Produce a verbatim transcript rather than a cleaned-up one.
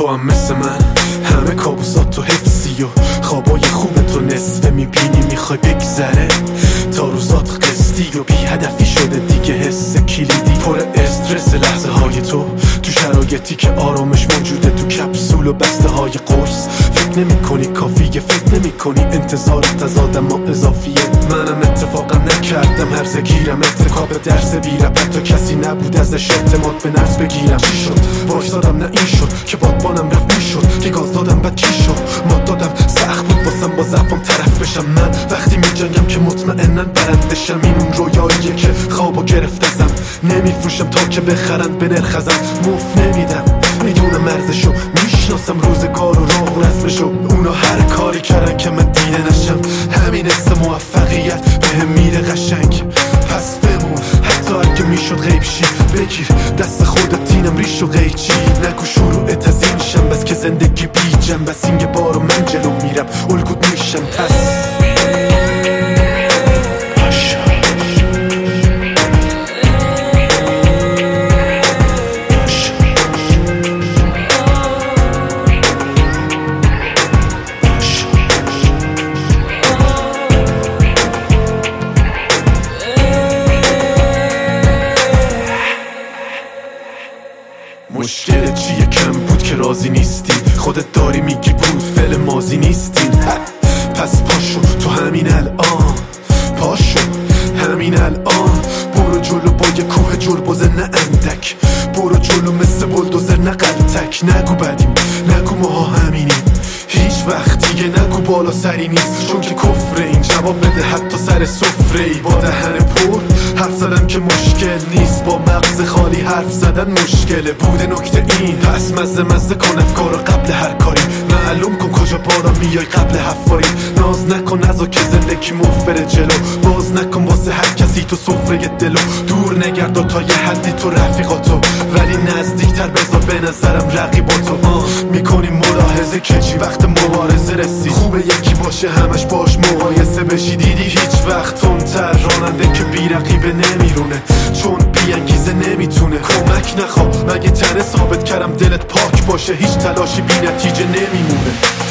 تو هم مثل من همه کابوسات تو حفظی و خوابای خوب تو نصفه میبینی میخوای بگذره تا روزات قسطی و بی هدفی شده دیگه حس کلیدی پر استرس لحظه های تو تو شرایطی که آرامش موجوده تو کپسول و بسته های قرص فکر نمی کنی کافیه فکر نمی کنی انتظارت از آدم ها اضافیه منم اتفاقا نکردم هرزه گیرم ارتکاب درس بیرم حتی کسی نبود ازش اعتماد به نفس بگیرم چی شد وایسادم نه این شد که بادبانم رفت می شد که گاز دادم بعد چی شد ما دادم سخت بود واسم با ضعفم طرف بشم من وقتی می جنگم که مطمئنن برندشم این اون رویاییه که خوابو گرفتم نمیفروشم تا که بخرن به نرخ ازم مفت نمیدم میدونم ارزشو میشناسم روزگار و راه و رسمشو اونا هر کاری کردن که من دیده نشم همین اسم موفقیت بهم میره قشنگ پس بمون حتی اگه میشد غیب شی بگیر دست خودت اینم ریش و قیچی نگو شروعت از این شم بس که زندگی بی جنب بس این یه بارو من جلو میرم الگوت میشم پس مشکل چیه کم بود که راضی نیستی خودت داری میگی بود فعل ماضی نیستی پس پاشو تو همین الان پاشو همین الان برو جلو با یه کوه جلبوزه نه اندک برو جلو مثل بلدوزر نه قلتک نگو بدیم نگو ماها همینیم هیچ وقت دیگه نگو بالا سری نیست چون که کفره این جواب بده حتی سر سفره ای با دهن پر حرف زدن که مشکل نیست با مغز خالی حرف زدن مشکله بوده نکته این پس مزه مزه کن افکارو قبل هر کاری معلوم کن کجا بالا میای قبل حفاری ناز نکن نزا که زندگی مفت بره جلو باز نکن واسه هر کسی تو سفره دلو دور نگرد تا یه حدی تو رفیقاتو ولی نزدیکتر بذار به نظرم رقیباتو آه میکنی ملاحظه که چی وقت مبارزه رسی خوبه یکی باشه همش باش مقایسه بشی دیدی هیچ وقت تندتر راننده که بی رقیبه نمیرونه چون بی انگیزه نمیتونه کمک نخوا مگه تنه ثابت کردم دلت پاک باشه هیچ تلاشی بی نتیجه نمیمونه